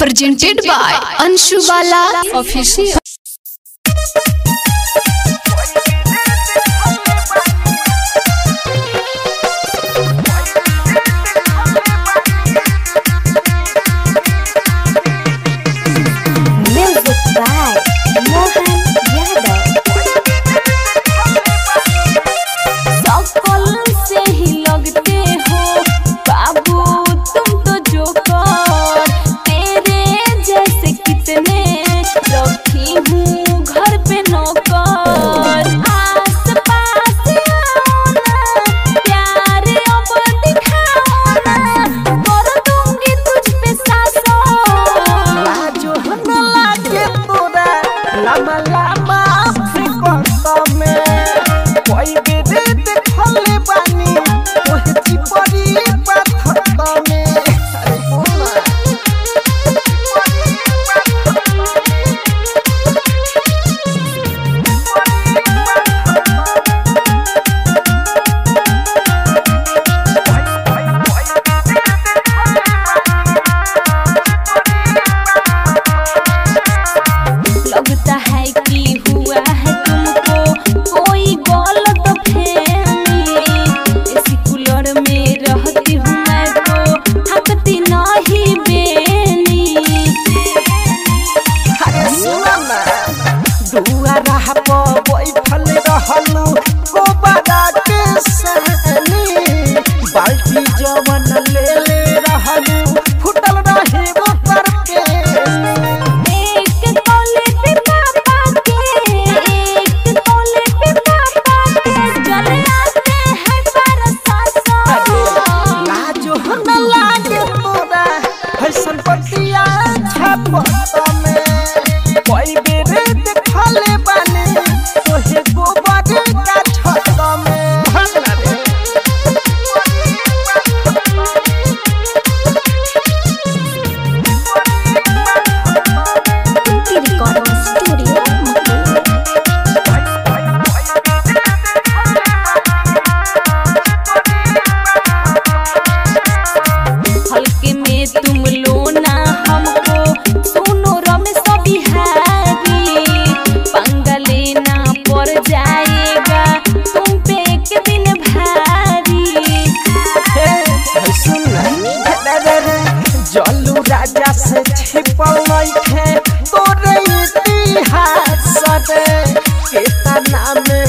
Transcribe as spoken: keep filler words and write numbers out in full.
presented by Anshu Bala Official. Music by Mohan Yadav. सकल से ही लगते हो बाबू तुम तो जोकर, तेरे जैसे कितने रखी हूँ घर पे नौकर। आस पास आओ ना, प्यार अब दिखाओ ना, कर दूंगी तुझ पे सासों। लाजो न लागे तोरा लामा लामा फ्रिकंत में कोई बेरे देखले बानी ओहे चिपरी पाथत में। अरे बोला लगता है कि हुआ है तुमको कोई गलत फहमी। इसी कूलर में रहती हूँ मैं तो हकती नहीं बेनी। अरे सुना ना दुआ रहा प बैठल रहलू गोबरा के सनी, बाल्टी जवन ले ले रहलू फुटल रही मोटर के। एक तौले पे पापा के, एक तौले पे पापा के, चले आते हैं बरसासा। लाजो न लागे तोरा फैशन पतिया छपत में कोई बेरे देखले बानी तोहे गोबर का छत में। भगना रे रिकॉर्डिंग स्टूडियो हल्के में तुम लो ना हमको, सुनो रमेश बिहारी, पंगा लेना पड़ जाएगा तुम पे एक दिन भारी। सुन रे रे जल्लू राजा से छिपल नइखे तोरे इतिहास रे, केतना नाम